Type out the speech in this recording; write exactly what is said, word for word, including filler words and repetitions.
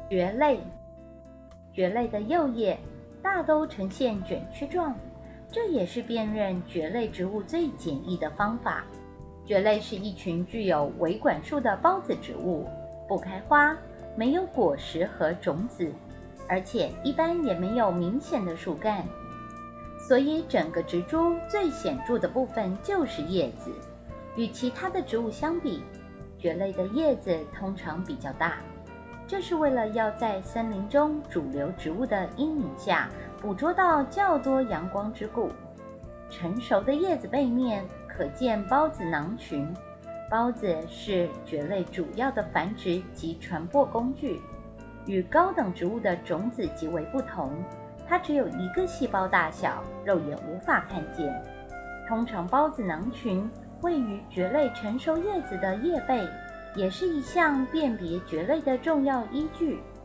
蕨类，蕨类的幼叶大都呈现卷曲状，这也是辨认蕨类植物最简易的方法。蕨类是一群具有维管束的孢子植物，不开花，没有果实和种子，而且一般也没有明显的树干，所以整个植株最显著的部分就是叶子。与其他的植物相比，蕨类的叶子通常比较大，这是为了要在森林中主流植物的阴影下捕捉到较多阳光之故。成熟的叶子背面可见孢子囊群，孢子是蕨类主要的繁殖及传播工具。与高等植物的种子极为不同，它只有一个细胞大小，肉眼无法看见。通常孢子囊群位于蕨类成熟叶子的叶背，也是一项辨别蕨类的重要依据。